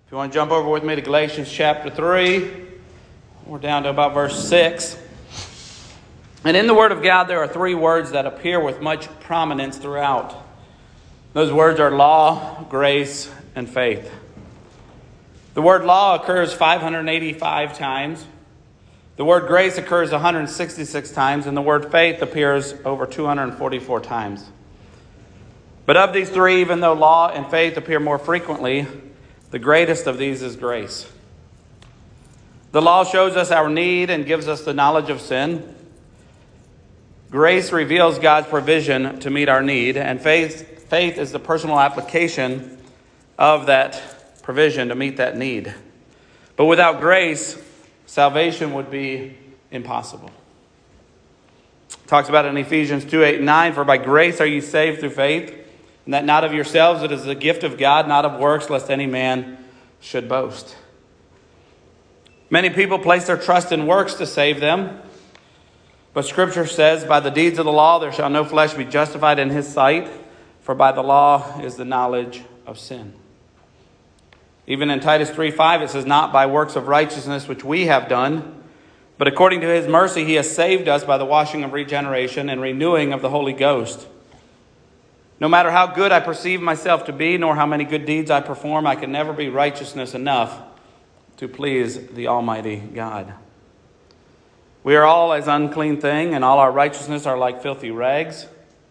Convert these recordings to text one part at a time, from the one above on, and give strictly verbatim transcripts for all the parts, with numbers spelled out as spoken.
If you want to jump over with me to Galatians chapter three, we're down to about verse six. And in the Word of God, there are three words that appear with much prominence throughout. Those words are law, grace, and faith. The word law occurs five hundred eighty-five times. The word grace occurs one hundred sixty-six times, and the word faith appears over two hundred forty-four times. But of these three, even though law and faith appear more frequently, the greatest of these is grace. The law shows us our need and gives us the knowledge of sin. Grace reveals God's provision to meet our need, and faith, faith is the personal application of that provision to meet that need. But without grace, salvation would be impossible. It talks about it in Ephesians two, eight, and nine, for by grace are you saved through faith, and that not of yourselves, it is the gift of God, not of works, lest any man should boast. Many people place their trust in works to save them, but Scripture says, by the deeds of the law there shall no flesh be justified in his sight, for by the law is the knowledge of sin. Even in Titus three five it says, not by works of righteousness which we have done, but according to his mercy he has saved us by the washing of regeneration and renewing of the Holy Ghost. No matter how good I perceive myself to be, nor how many good deeds I perform, I can never be righteousness enough to please the Almighty God. We are all as unclean thing, and all our righteousness are like filthy rags.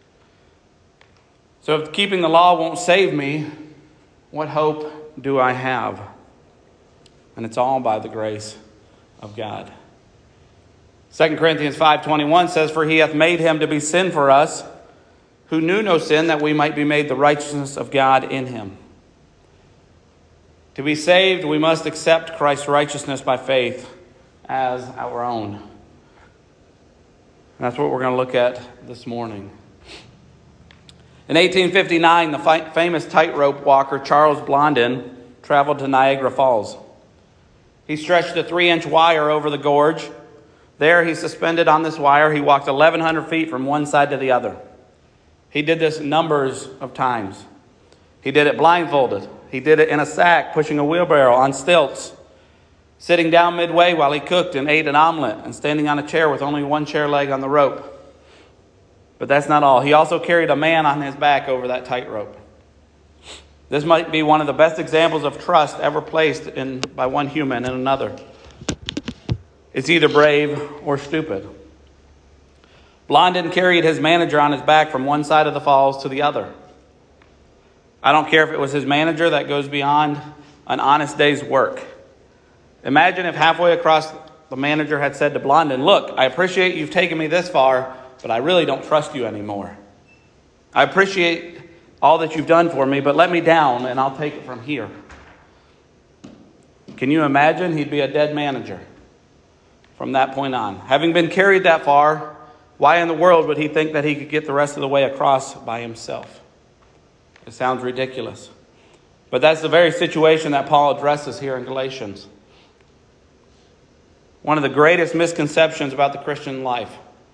So if keeping the law won't save me, what hope do I have? And it's all by the grace of God. Second Corinthians five twenty-one says, for he hath made him to be sin for us, who knew no sin, that we might be made the righteousness of God in him. To be saved, we must accept Christ's righteousness by faith as our own. And that's what we're going to look at this morning. In eighteen fifty-nine, the fi- famous tightrope walker Charles Blondin traveled to Niagara Falls. He stretched a three-inch wire over the gorge. There, he suspended on this wire. He walked eleven hundred feet from one side to the other. He did this numbers of times. He did it blindfolded. He did it in a sack, pushing a wheelbarrow on stilts, sitting down midway while he cooked and ate an omelet, and standing on a chair with only one chair leg on the rope. But that's not all. He also carried a man on his back over that tightrope. This might be one of the best examples of trust ever placed in by one human in another. It's either brave or stupid. Blondin carried his manager on his back from one side of the falls to the other. I don't care if it was his manager that goes beyond an honest day's work. Imagine if halfway across the manager had said to Blondin, look, I appreciate you've taken me this far, but I really don't trust you anymore. I appreciate all that you've done for me, but let me down and I'll take it from here. Can you imagine? He'd be a dead manager from that point on. Having been carried that far, why in the world would he think that he could get the rest of the way across by himself? It sounds ridiculous. But that's the very situation that Paul addresses here in Galatians. One of the greatest misconceptions about the Christian life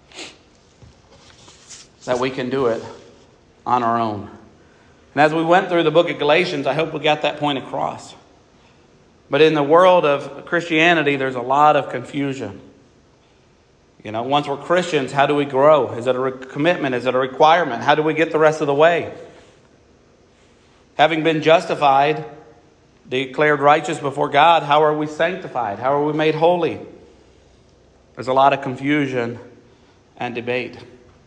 is that we can do it on our own. And as we went through the book of Galatians, I hope we got that point across. But in the world of Christianity, there's a lot of confusion. You know, once we're Christians, how do we grow? Is it a re- commitment? Is it a requirement? How do we get the rest of the way? Having been justified, declared righteous before God, how are we sanctified? How are we made holy? There's a lot of confusion and debate.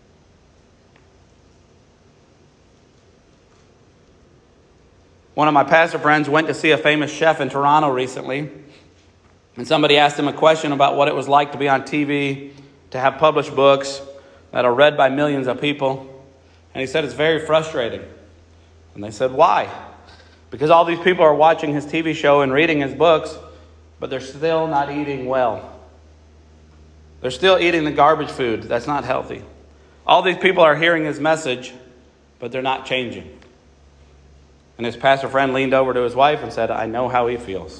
One of my pastor friends went to see a famous chef in Toronto recently, and somebody asked him a question about what it was like to be on T V, to have published books that are read by millions of people. And he said it's very frustrating. And they said, why? Because all these people are watching his T V show and reading his books, but they're still not eating well. They're still eating the garbage food that's not healthy. All these people are hearing his message, but they're not changing. And his pastor friend leaned over to his wife and said, I know how he feels.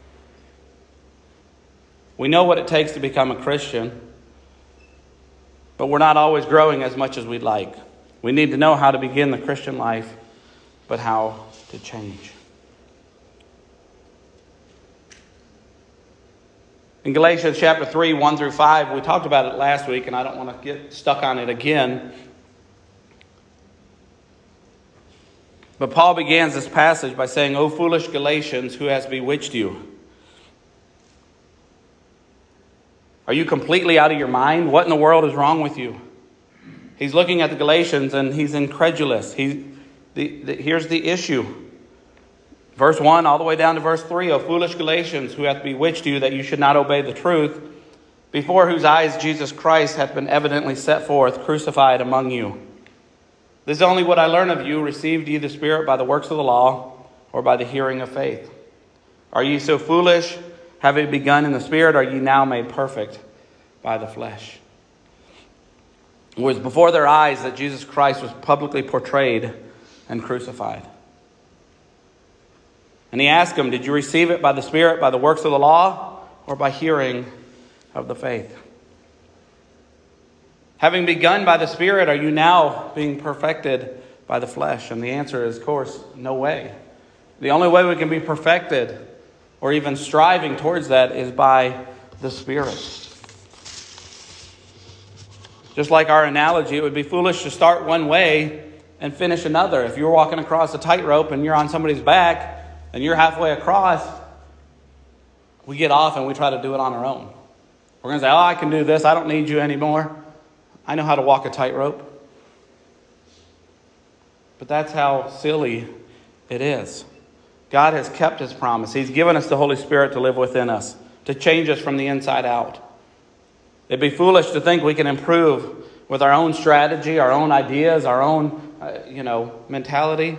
We know what it takes to become a Christian, but we're not always growing as much as we'd like. We need to know how to begin the Christian life, but how to change. In Galatians chapter three, one through five, we talked about it last week, and I don't want to get stuck on it again. But Paul begins this passage by saying, "O foolish Galatians, who has bewitched you?" Are you completely out of your mind? What in the world is wrong with you? He's looking at the Galatians and he's incredulous. He, the, the, here's the issue. Verse one all the way down to verse three. "O foolish Galatians, who hath bewitched you that you should not obey the truth, before whose eyes Jesus Christ hath been evidently set forth, crucified among you. This is only what I learn of you. Received ye the Spirit by the works of the law, or by the hearing of faith? Are ye so foolish? Having begun in the Spirit, are ye now made perfect by the flesh?" It was before their eyes that Jesus Christ was publicly portrayed and crucified. And he asked them, did you receive it by the Spirit, by the works of the law, or by hearing of the faith? Having begun by the Spirit, are you now being perfected by the flesh? And the answer is, of course, no way. The only way we can be perfected, or even striving towards that, is by the Spirit. Just like our analogy, it would be foolish to start one way and finish another. If you're walking across a tightrope and you're on somebody's back and you're halfway across, we get off and we try to do it on our own. We're going to say, oh, I can do this. I don't need you anymore. I know how to walk a tightrope. But that's how silly it is. God has kept his promise. He's given us the Holy Spirit to live within us, to change us from the inside out. It'd be foolish to think we can improve with our own strategy, our own ideas, our own, uh, you know, mentality.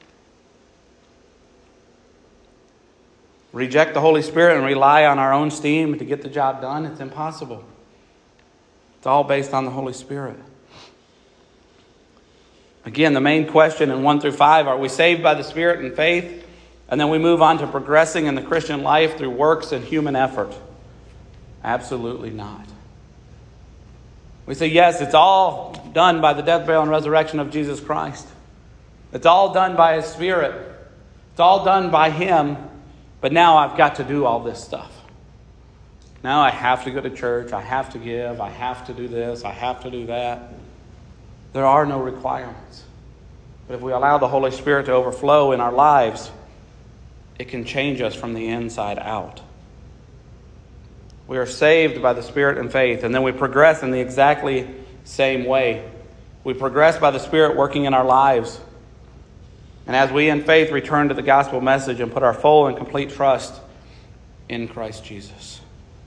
Reject the Holy Spirit and rely on our own steam to get the job done. It's impossible. It's all based on the Holy Spirit. Again, the main question in one through five, are we saved by the Spirit and faith? And then we move on to progressing in the Christian life through works and human effort. Absolutely not. We say, yes, it's all done by the death, burial, and resurrection of Jesus Christ. It's all done by his Spirit. It's all done by him. But now I've got to do all this stuff. Now I have to go to church. I have to give. I have to do this. I have to do that. There are no requirements. But if we allow the Holy Spirit to overflow in our lives, it can change us from the inside out. We are saved by the Spirit and faith, and then we progress in the exactly same way. We progress by the Spirit working in our lives. And as we in faith return to the gospel message and put our full and complete trust in Christ Jesus.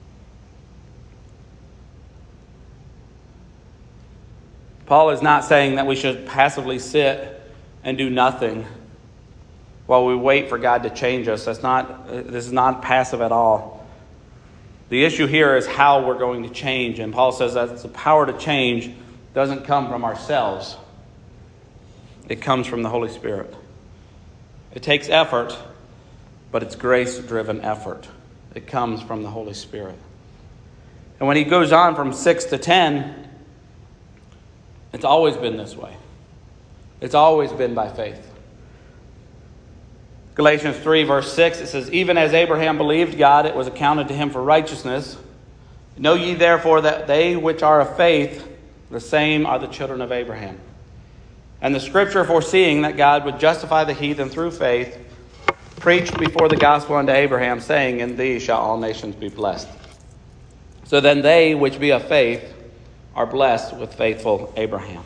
Paul is not saying that we should passively sit and do nothing while we wait for God to change us. That's not, this is not passive at all. The issue here is how we're going to change. And Paul says that the power to change doesn't come from ourselves. It comes from the Holy Spirit. It takes effort, but it's grace-driven effort. It comes from the Holy Spirit. And when he goes on from six to ten, it's always been this way. It's always been by faith. Galatians three, verse six, it says, even as Abraham believed God, it was accounted to him for righteousness. Know ye therefore that they which are of faith, the same are the children of Abraham. And the scripture foreseeing that God would justify the heathen through faith, preached before the gospel unto Abraham, saying, in thee shall all nations be blessed. So then they which be of faith are blessed with faithful Abraham.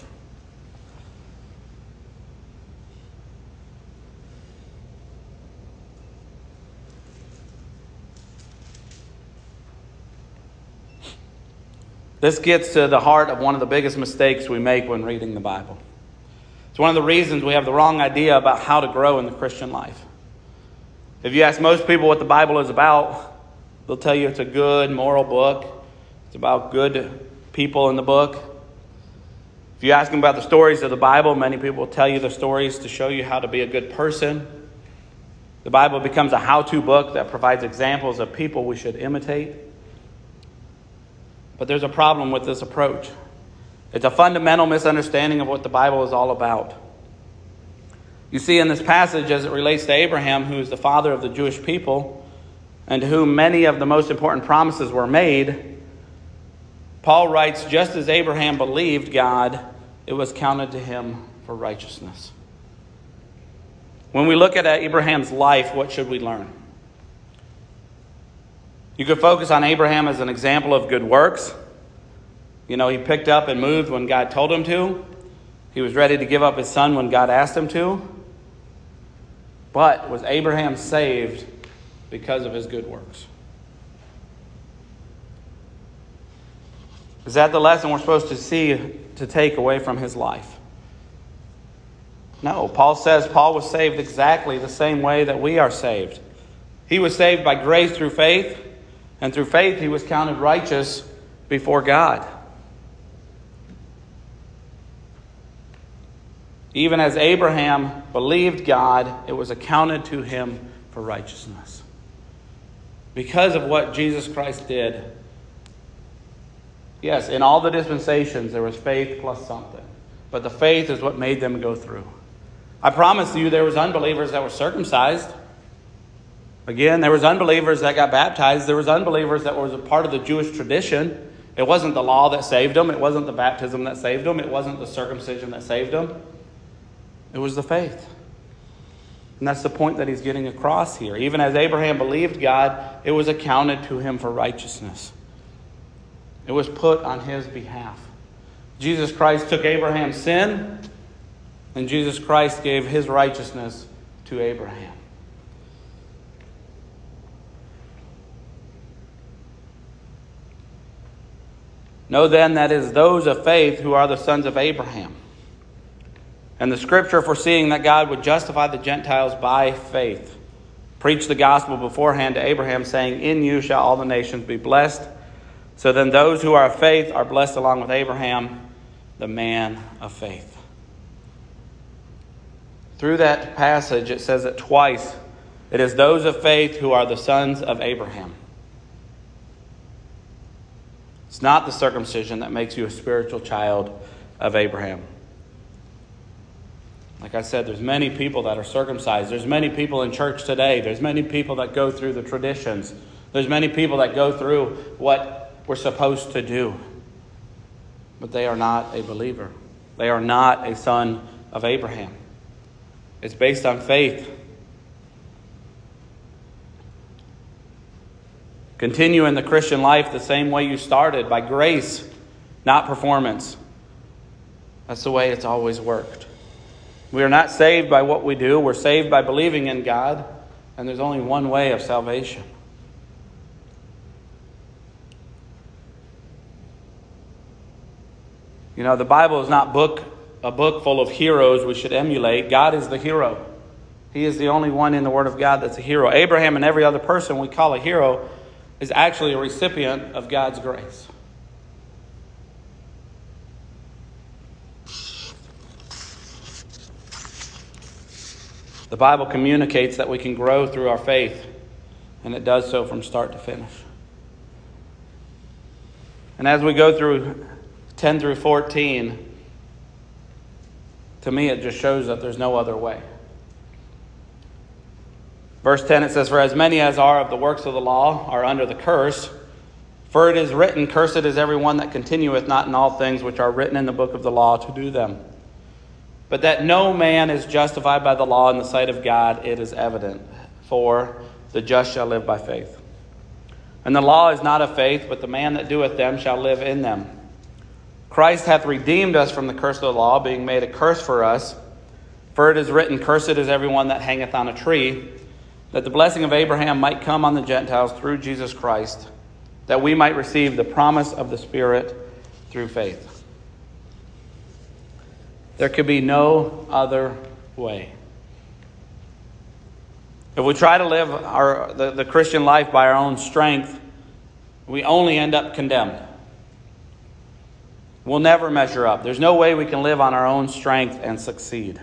This gets to the heart of one of the biggest mistakes we make when reading the Bible. It's one of the reasons we have the wrong idea about how to grow in the Christian life. If you ask most people what the Bible is about, they'll tell you it's a good moral book. It's about good people in the book. If you ask them about the stories of the Bible, many people will tell you the stories to show you how to be a good person. The Bible becomes a how-to book that provides examples of people we should imitate. But there's a problem with this approach. It's a fundamental misunderstanding of what the Bible is all about. You see in this passage, as it relates to Abraham, who is the father of the Jewish people, and to whom many of the most important promises were made, Paul writes, just as Abraham believed God, it was counted to him for righteousness. When we look at Abraham's life, what should we learn? You could focus on Abraham as an example of good works. You know, he picked up and moved when God told him to. He was ready to give up his son when God asked him to. But was Abraham saved because of his good works? Is that the lesson we're supposed to see, to take away from his life? No. Paul says Paul was saved exactly the same way that we are saved. He was saved by grace through faith, and through faith he was counted righteous before God. Even as Abraham believed God, it was accounted to him for righteousness. Because of what Jesus Christ did. Yes, in all the dispensations, there was faith plus something. But the faith is what made them go through. I promise you, there was unbelievers that were circumcised. Again, there was unbelievers that got baptized. There was unbelievers that was a part of the Jewish tradition. It wasn't the law that saved them. It wasn't the baptism that saved them. It wasn't the circumcision that saved them. It was the faith. And that's the point that he's getting across here. Even as Abraham believed God, it was accounted to him for righteousness. It was put on his behalf. Jesus Christ took Abraham's sin, and Jesus Christ gave his righteousness to Abraham. Know then that it is those of faith who are the sons of Abraham. And the scripture foreseeing that God would justify the Gentiles by faith, preached the gospel beforehand to Abraham, saying, in you shall all the nations be blessed. So then those who are of faith are blessed along with Abraham, the man of faith. Through that passage, it says it twice. It is those of faith who are the sons of Abraham. It's not the circumcision that makes you a spiritual child of Abraham. Like I said, there's many people that are circumcised. There's many people in church today. There's many people that go through the traditions. There's many people that go through what we're supposed to do. But they are not a believer. They are not a son of Abraham. It's based on faith. Continue in the Christian life the same way you started, by grace, not performance. That's the way it's always worked. We are not saved by what we do. We're saved by believing in God. And there's only one way of salvation. You know, the Bible is not book a book full of heroes we should emulate. God is the hero. He is the only one in the Word of God that's a hero. Abraham and every other person we call a hero is actually a recipient of God's grace. The Bible communicates that we can grow through our faith, and it does so from start to finish. And as we go through ten through fourteen, to me it just shows that there's no other way. Verse ten, it says, for as many as are of the works of the law are under the curse. For it is written, cursed is everyone that continueth not in all things which are written in the book of the law to do them. But that no man is justified by the law in the sight of God, it is evident. For the just shall live by faith. And the law is not of faith, but the man that doeth them shall live in them. Christ hath redeemed us from the curse of the law, being made a curse for us. For it is written, cursed is everyone that hangeth on a tree, that the blessing of Abraham might come on the Gentiles through Jesus Christ, that we might receive the promise of the Spirit through faith. There could be no other way. If we try to live our the, the Christian life by our own strength, we only end up condemned. We'll never measure up. There's no way we can live on our own strength and succeed.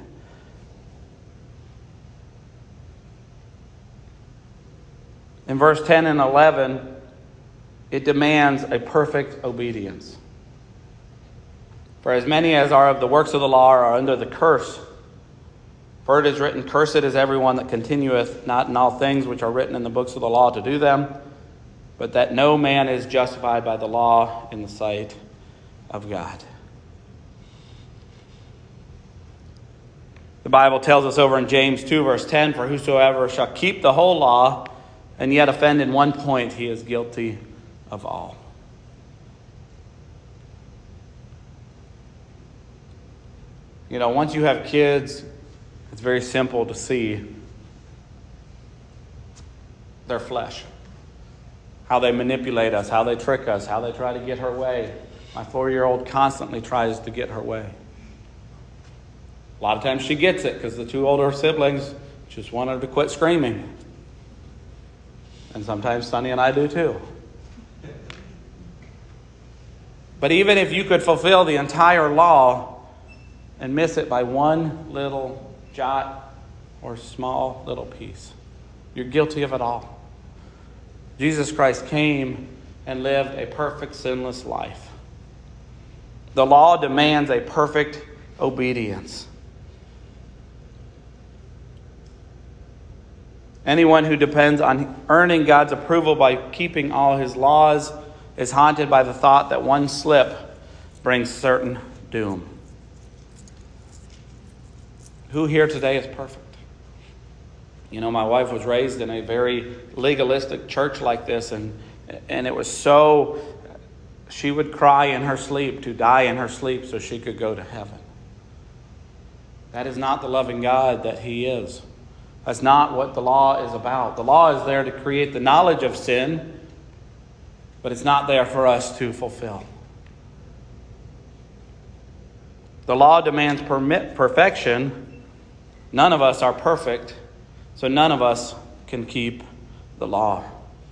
In verse ten and eleven, it demands a perfect obedience. For as many as are of the works of the law are under the curse. For it is written, Cursed is everyone that continueth not in all things which are written in the books of the law to do them, but that no man is justified by the law in the sight of God. The Bible tells us over in James two, verse ten, For whosoever shall keep the whole law, and yet offend in one point, he is guilty of all. You know, once you have kids, it's very simple to see their flesh. How they manipulate us, how they trick us, how they try to get her way. My four-year-old constantly tries to get her way. A lot of times she gets it because the two older siblings just want her to quit screaming. And sometimes Sonny and I do too. But even if you could fulfill the entire law and miss it by one little jot or small little piece, you're guilty of it all. Jesus Christ came and lived a perfect, sinless life. The law demands a perfect obedience. Anyone who depends on earning God's approval by keeping all his laws is haunted by the thought that one slip brings certain doom. Who here today is perfect? You know, my wife was raised in a very legalistic church like this, and and it was so, she would cry in her sleep to die in her sleep so she could go to heaven. That is not the loving God that He is. That's not what the law is about. The law is there to create the knowledge of sin, but it's not there for us to fulfill. The law demands permit perfection. None of us are perfect, so none of us can keep the law.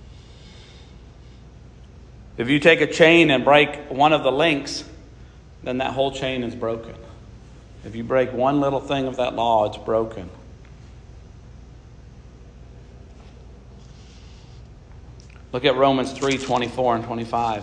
If you take a chain and break one of the links, then that whole chain is broken. If you break one little thing of that law, it's broken. Look at Romans three, twenty-four and twenty-five.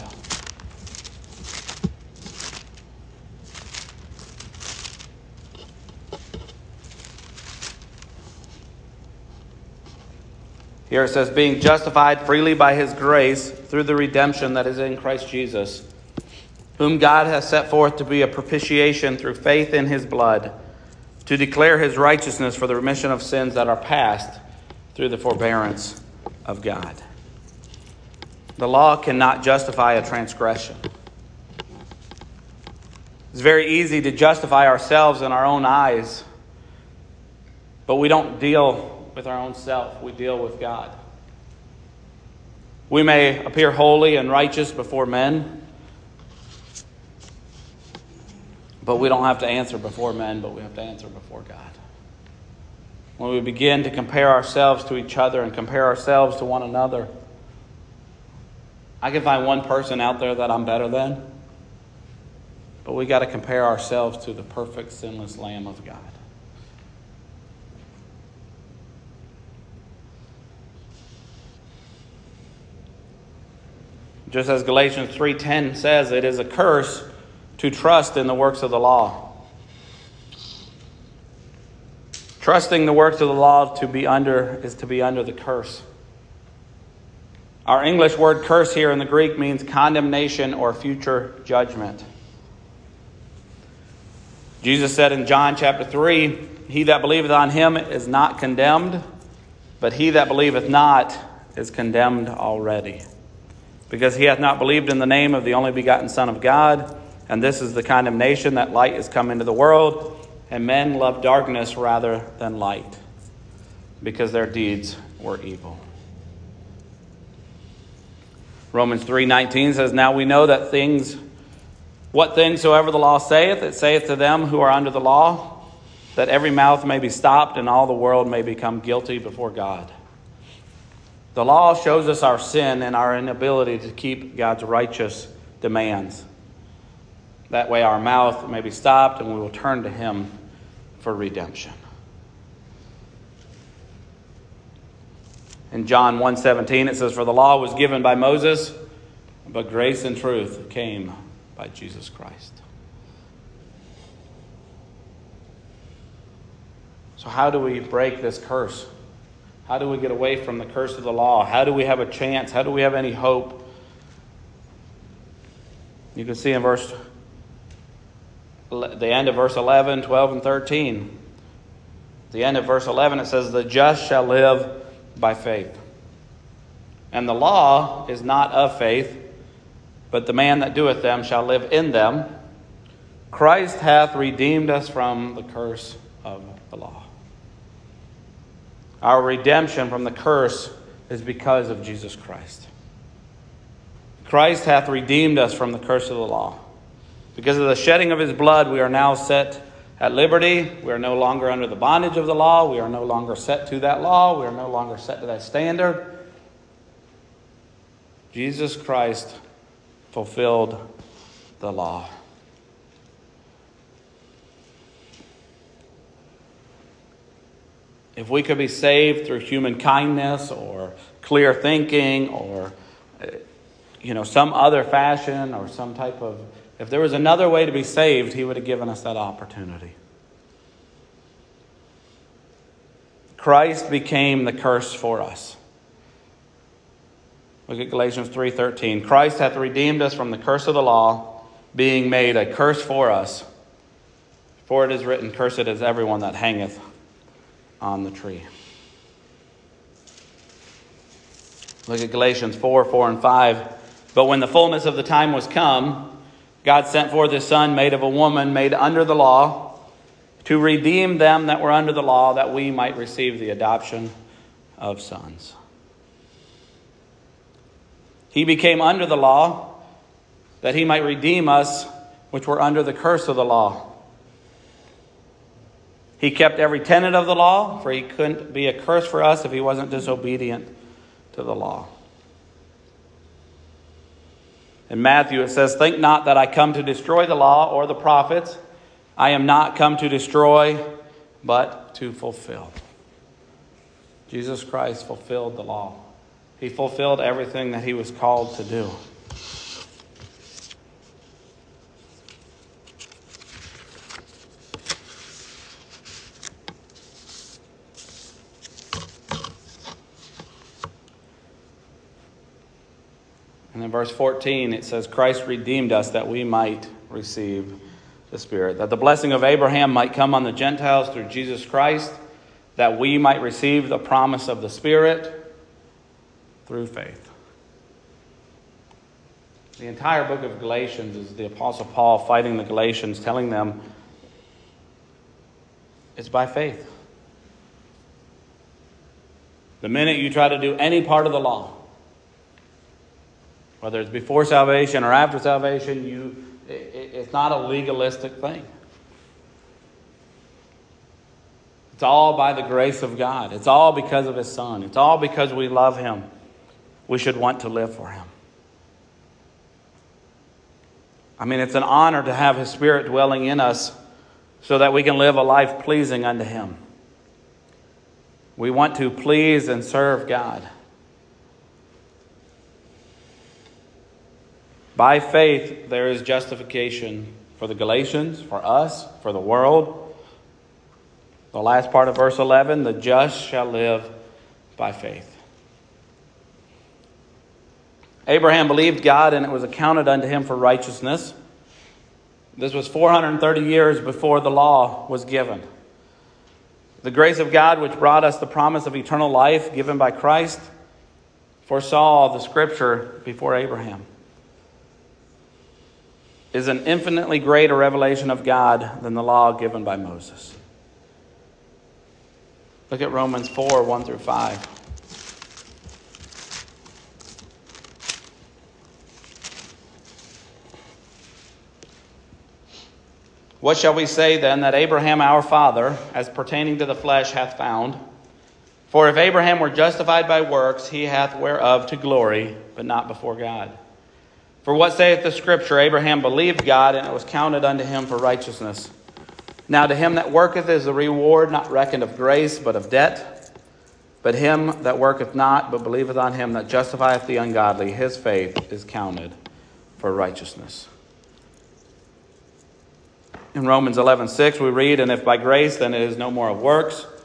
Here it says, being justified freely by His grace through the redemption that is in Christ Jesus, whom God has set forth to be a propitiation through faith in His blood, to declare His righteousness for the remission of sins that are past through the forbearance of God. The law cannot justify a transgression. It's very easy to justify ourselves in our own eyes, but we don't deal with our own self. We deal with God. We may appear holy and righteous before men, but we don't have to answer before men, but we have to answer before God. When we begin to compare ourselves to each other and compare ourselves to one another, I can find one person out there that I'm better than, but we got to compare ourselves to the perfect, sinless Lamb of God. Just as Galatians three ten says, it is a curse to trust in the works of the law. Trusting the works of the law to be under is to be under the curse. Our English word curse here in the Greek means condemnation or future judgment. Jesus said in John chapter three, he that believeth on Him is not condemned, but he that believeth not is condemned already, because he hath not believed in the name of the only begotten Son of God. And this is the condemnation, that light is come into the world, and men love darkness rather than light, because their deeds were evil. Romans three nineteen says, now we know that things, what things soever the law saith, it saith to them who are under the law, that every mouth may be stopped, and all the world may become guilty before God. The law shows us our sin and our inability to keep God's righteous demands. That way our mouth may be stopped and we will turn to Him for redemption. In John one seventeen it says, for the law was given by Moses, but grace and truth came by Jesus Christ. So how do we break this curse? How do we get away from the curse of the law? How do we have a chance? How do we have any hope? You can see in verse, the end of verse eleven, twelve, and thirteen. The end of verse eleven, it says, "The just shall live by faith. And the law is not of faith, but the man that doeth them shall live in them. Christ hath redeemed us from the curse of the law." Our redemption from the curse is because of Jesus Christ. Christ hath redeemed us from the curse of the law. Because of the shedding of his blood, we are now set at liberty. We are no longer under the bondage of the law. We are no longer set to that law. We are no longer set to that standard. Jesus Christ fulfilled the law. If we could be saved through human kindness or clear thinking or, you know, some other fashion or some type of... If there was another way to be saved, he would have given us that opportunity. Christ became the curse for us. Look at Galatians three thirteen. "Christ hath redeemed us from the curse of the law, being made a curse for us. For it is written, Cursed is everyone that hangeth on the tree." Look at Galatians four, four and five. "But when the fullness of the time was come, God sent forth his Son, made of a woman, made under the law, to redeem them that were under the law, that we might receive the adoption of sons." He became under the law, that he might redeem us, which were under the curse of the law. He kept every tenet of the law, for he couldn't be a curse for us if he wasn't disobedient to the law. In Matthew it says, "Think not that I come to destroy the law or the prophets. I am not come to destroy, but to fulfill." Jesus Christ fulfilled the law. He fulfilled everything that he was called to do. And in verse fourteen, it says, "Christ redeemed us that we might receive the Spirit, that the blessing of Abraham might come on the Gentiles through Jesus Christ, that we might receive the promise of the Spirit through faith." The entire book of Galatians is the Apostle Paul fighting the Galatians, telling them it's by faith. The minute you try to do any part of the law, whether it's before salvation or after salvation, you it, it's not a legalistic thing. It's all by the grace of God. It's all because of his Son. It's all because we love him. We should want to live for him. I mean, it's an honor to have his Spirit dwelling in us so that we can live a life pleasing unto him. We want to please and serve God. By faith, there is justification for the Galatians, for us, for the world. The last part of verse eleven, "The just shall live by faith." Abraham believed God, and it was accounted unto him for righteousness. This was four hundred thirty years before the law was given. The grace of God, which brought us the promise of eternal life given by Christ, foresaw the Scripture before Abraham. Is an infinitely greater revelation of God than the law given by Moses. Look at Romans four, one through five. "What shall we say then that Abraham our father, as pertaining to the flesh, hath found? For if Abraham were justified by works, he hath whereof to glory, but not before God. For what saith the Scripture? Abraham believed God, and it was counted unto him for righteousness. Now to him that worketh is the reward not reckoned of grace, but of debt. But him that worketh not, but believeth on him that justifieth the ungodly, his faith is counted for righteousness." In Romans eleven six we read, "And if by grace, then it is no more of works.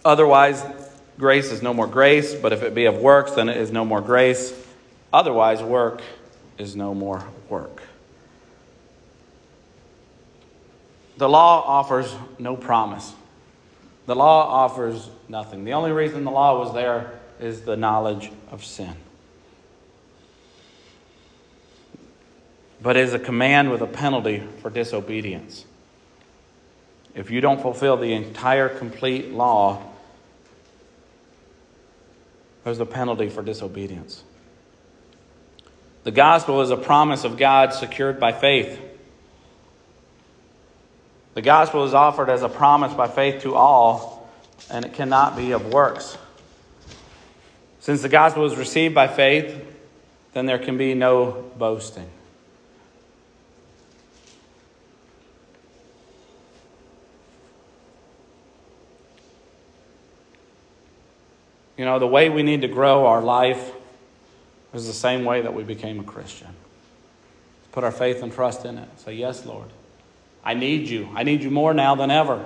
Otherwise, grace is no more grace, but if it be of works, then it is no more grace. Otherwise, work is no more work. The law offers no promise. The law offers nothing. The only reason the law was there is the knowledge of sin. But it is a command with a penalty for disobedience. If you don't fulfill the entire complete law, there's a penalty for disobedience. The gospel is a promise of God secured by faith. The gospel is offered as a promise by faith to all, and it cannot be of works. Since the gospel is received by faith, then there can be no boasting. You know, the way we need to grow our life is the same way that we became a Christian. Put our faith and trust in it. Say, yes, Lord, I need you. I need you more now than ever.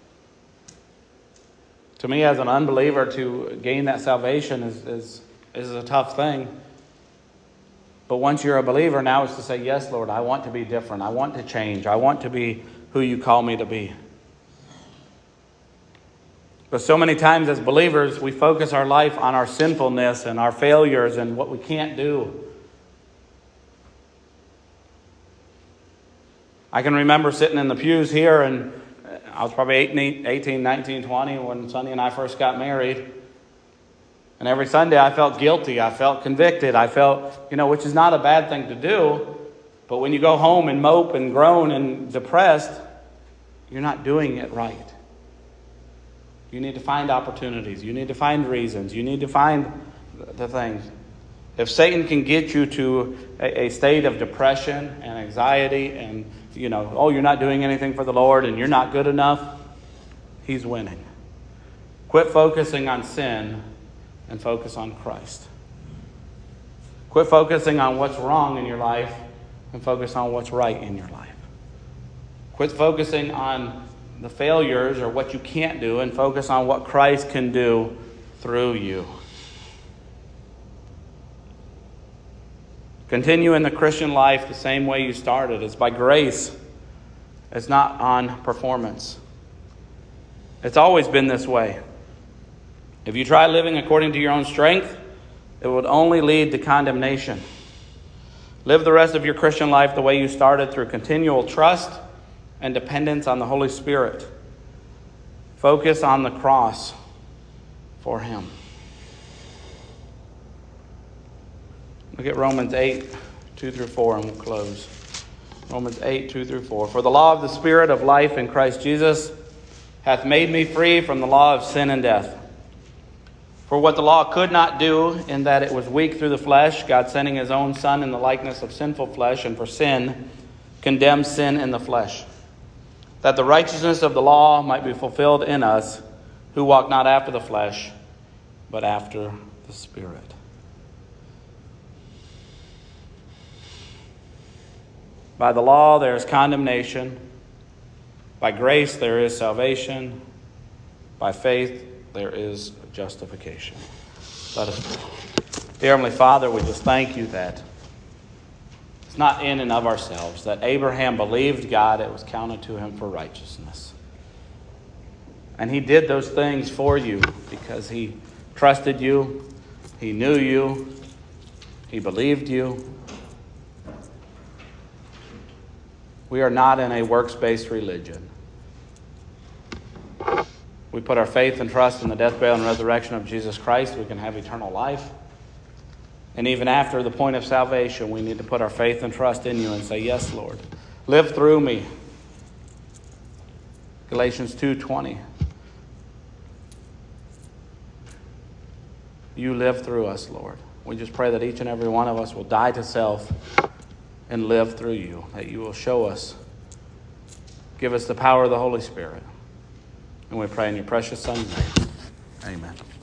To me, as an unbeliever, to gain that salvation is, is, is a tough thing. But once you're a believer, now it's to say, yes, Lord, I want to be different. I want to change. I want to be who you call me to be. But so many times as believers, we focus our life on our sinfulness and our failures and what we can't do. I can remember sitting in the pews here, and I was probably eighteen, nineteen, twenty when Sonny and I first got married. And every Sunday I felt guilty. I felt convicted. I felt, you know, which is not a bad thing to do. But when you go home and mope and groan and depressed, you're not doing it right. You need to find opportunities. You need to find reasons. You need to find the things. If Satan can get you to a, a state of depression and anxiety and, you know, oh, you're not doing anything for the Lord and you're not good enough, he's winning. Quit focusing on sin and focus on Christ. Quit focusing on what's wrong in your life and focus on what's right in your life. Quit focusing on the failures or what you can't do and focus on what Christ can do through you. Continue in the Christian life the same way you started. It's by grace. It's not on performance. It's always been this way. If you try living according to your own strength, it would only lead to condemnation. Live the rest of your Christian life the way you started, through continual trust and dependence on the Holy Spirit. Focus on the cross for Him. Look at Romans eight, two through four, and we'll close. Romans eight, two through four. For the law of the Spirit of life in Christ Jesus hath made me free from the law of sin and death. For what the law could not do, in that it was weak through the flesh, God sending His own Son in the likeness of sinful flesh, and for sin, condemned sin in the flesh, that the righteousness of the law might be fulfilled in us, who walk not after the flesh, but after the Spirit. By the law there is condemnation. By grace there is salvation. By faith there is justification. Let us pray. Dear Heavenly Father, we just thank you that it's not in and of ourselves, that Abraham believed God, it was counted to him for righteousness. And he did those things for you because he trusted you, he knew you, he believed you. We are not in a works-based religion. We put our faith and trust in the death, burial, and resurrection of Jesus Christ. We can have eternal life. And even after the point of salvation, we need to put our faith and trust in you and say, yes, Lord, live through me. Galatians two twenty. You live through us, Lord. We just pray that each and every one of us will die to self and live through you, that you will show us, give us the power of the Holy Spirit. And we pray in your precious Son's name. Amen.